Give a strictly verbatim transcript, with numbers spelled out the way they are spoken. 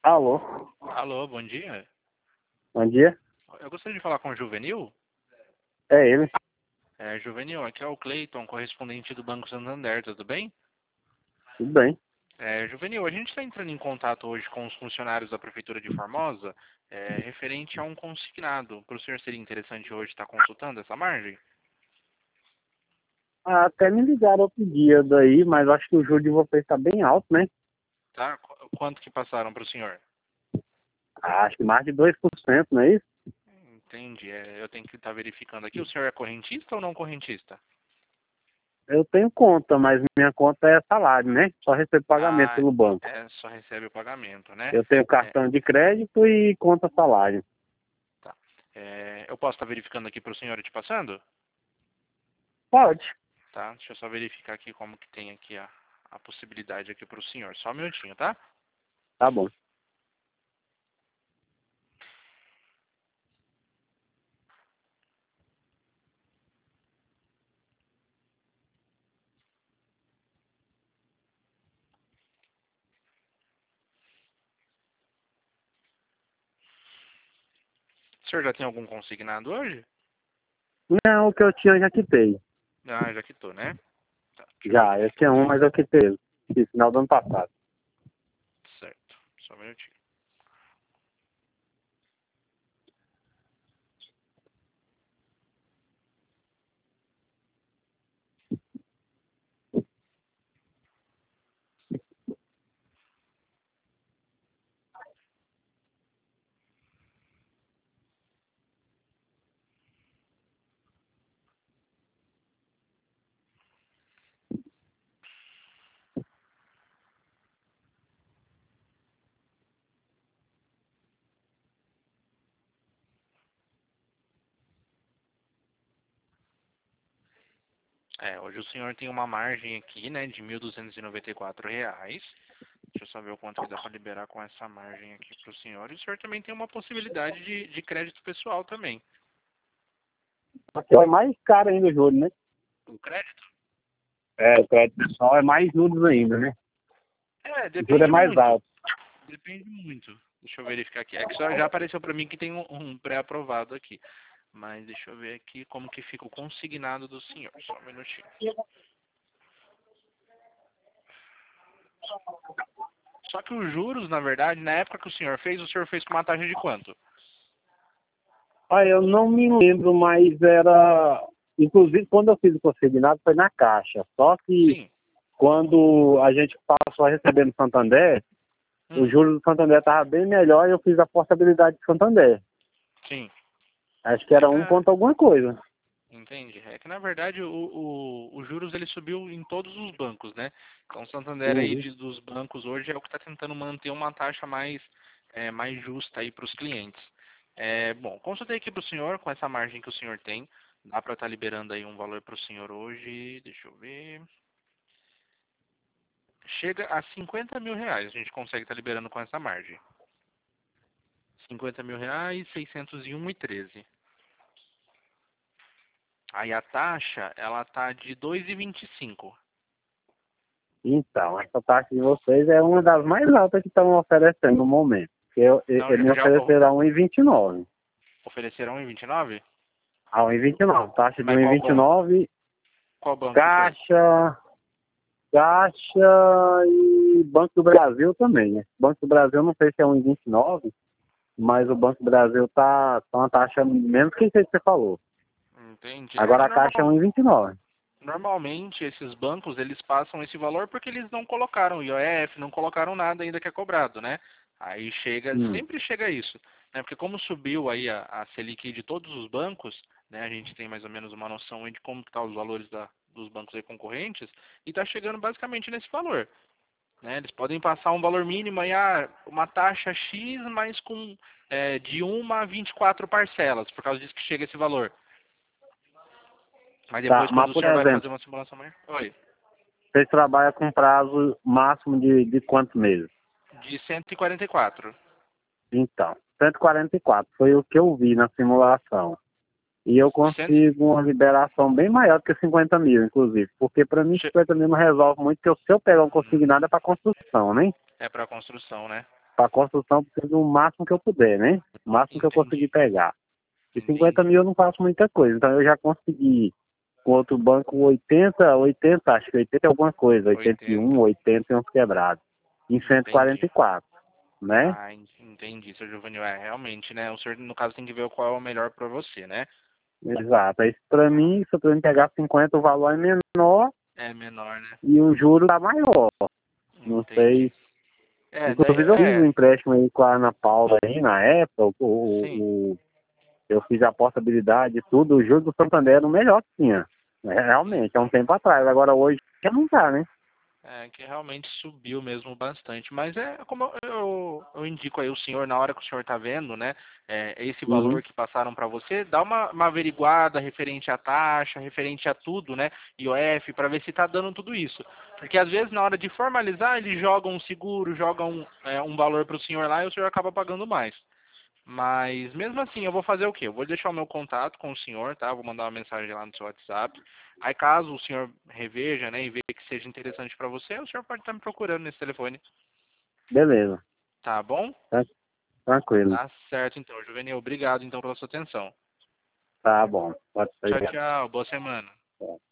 Alô, Alô, bom dia. bom dia. Eu gostaria de falar com o Juvenil. É ele. É, Juvenil, aqui é o Cleiton, correspondente do Banco Santander, tudo bem? Tudo bem. É, Juvenil, a gente está entrando em contato hoje com os funcionários da Prefeitura de Formosa, é, referente a um consignado. Para o senhor seria interessante hoje estar consultando essa margem? Ah, até me ligaram outro dia daí, mas acho que o juro de vocês está bem alto, né? Tá? Qu- Quanto que passaram para o senhor? Ah, acho que mais de dois por cento, não é isso? Entendi, é, eu tenho que estar verificando aqui. O senhor é correntista ou não correntista? Eu tenho conta, mas minha conta é salário, né? Só recebo pagamento Ah, pelo banco. é, só recebe o pagamento, né? Eu tenho É, cartão de crédito e conta salário. tá. É, eu posso estar verificando aqui para o senhor e te passando? Pode. Tá? Deixa eu só verificar aqui como que tem aqui a, a possibilidade aqui para o senhor. Só um minutinho, tá? Tá bom. O senhor já tem algum consignado hoje? Não, o que eu tinha eu já quitei. Ah, já quitou, né? Tá, deixa eu Já, eu verificar tinha um, aqui. mas eu quitei. No final do ano passado. Certo. Só um minutinho. É, hoje o senhor tem uma margem aqui, né, de mil duzentos e noventa e quatro reais. Deixa eu só ver o quanto que dá para liberar com essa margem aqui para o senhor. E o senhor também tem uma possibilidade de, de crédito pessoal também. Aqui é mais caro ainda o juro, né? O crédito? É, o crédito pessoal é mais juros ainda, né? É, O juro é depende mais muito. alto. Depende muito. Deixa eu verificar aqui. É que só já apareceu para mim que tem um, um pré-aprovado aqui. Mas deixa eu ver aqui como que fica o consignado do senhor. Só um minutinho. Só que os juros, na verdade, na época que o senhor fez, o senhor fez com uma taxa de quanto? Ah, eu não me lembro, mas era. Inclusive, quando eu fiz o consignado foi na Caixa. Só que Sim. quando a gente passou a receber no Santander, o Hum, juros do Santander estava bem melhor e eu fiz a portabilidade do Santander. sim. Acho que É era que, um na- ponto alguma coisa. entende? É que na verdade o, o, o juros ele subiu em todos os bancos, né? Então o Santander aí Uhum. de- dos bancos hoje é o que está tentando manter uma taxa mais, é, mais justa aí para os clientes. É, bom, consultei aqui para o senhor com essa margem que o senhor tem. Dá para estar liberando aí um valor para o senhor hoje. Deixa eu ver. Chega a cinquenta mil reais. A gente consegue estar liberando com essa margem. Cinquenta mil reais, seiscentos e um e treze. Aí a taxa, ela tá de dois e vinte e cinco. Então, essa taxa de vocês é uma das mais altas que estão oferecendo no momento. Porque eu, eu, Não, eu me já, já o- ofereceram a um e vinte e nove. ofereceram um e vinte e nove? A um e vinte e nove. Taxa de Mas qual banco? um e vinte e nove, Qual banco que foi? Caixa, Caixa e Banco do Brasil também, né? Banco do Brasil eu não sei se é um e vinte e nove, mas o Banco do Brasil tá, tá uma taxa menos que isso aí que você falou. Entendi. É Agora que a Caixa é normal, um e vinte e nove. normalmente esses bancos, eles passam esse valor porque eles não colocaram I O F, não colocaram nada ainda que é cobrado, né? Aí chega, Hum. sempre chega isso, né? Porque como subiu aí a, a Selic de todos os bancos, né? A gente tem mais ou menos uma noção aí de como estão os valores da, dos bancos aí concorrentes e está chegando basicamente nesse valor. Né? Eles podem passar um valor mínimo aí, ah, uma taxa X, mas com é, de uma a vinte e quatro parcelas, por causa disso que chega esse valor. Mas Tá, depois, quando mas o por senhor vai fazer exemplo, uma simulação maior, oi, vocês trabalham com prazo máximo de, de quantos meses? de cento e quarenta e quatro. Então, cento e quarenta e quatro foi o que eu vi na simulação. E eu Cento, consigo uma liberação bem maior do que cinquenta mil, inclusive. Porque para mim che- cinquenta mil não resolve muito, porque se eu pegar um consignado é para construção, né? é para construção, né? para construção, preciso o máximo que eu puder, né? O máximo que eu Entendi. conseguir pegar. E Entendi. cinquenta mil eu não faço muita coisa. Então eu já consegui com outro banco oitenta, oitenta, acho que oitenta é alguma coisa, oitenta e um, oitenta e uns quebrados. Em cento e quarenta e quatro, né? Ah, en- entendi, seu Juvenil. É, realmente, né? O senhor, no caso, tem que ver qual é o melhor para você, né? Exato. Aí pra mim, se eu pra mim pegar cinquenta, o valor é menor É menor, né? e o juro tá maior. Não Entendi. sei. É, daí, Inclusive eu fiz um é, empréstimo aí com a Ana Paula aí na época, o, o, sim. o- eu fiz a portabilidade e tudo, o juro do Santander era o melhor que tinha. É, realmente, é um tempo atrás. Agora hoje já não tá, né? É, que realmente subiu mesmo bastante. Mas é como eu, eu, eu indico aí o senhor, na hora que o senhor tá vendo, né? É, esse Uhum. valor que passaram para você, dá uma, uma averiguada referente à taxa, referente a tudo, né? I O F, para ver se tá dando tudo isso. Porque às vezes na hora de formalizar, eles jogam um seguro, jogam é, um valor para o senhor lá e o senhor acaba pagando mais. Mas mesmo assim, eu vou fazer o quê? Eu vou deixar o meu contato com o senhor, tá? Vou mandar uma mensagem lá no seu WhatsApp. Aí caso o senhor reveja, né, e veja que seja interessante para você, o senhor pode estar me procurando nesse telefone. Beleza. Tá bom? Tá, tranquilo. Tá certo então, Juvenil. Obrigado então pela sua atenção. Tá bom. Pode Tchau, ser. tchau. Boa semana.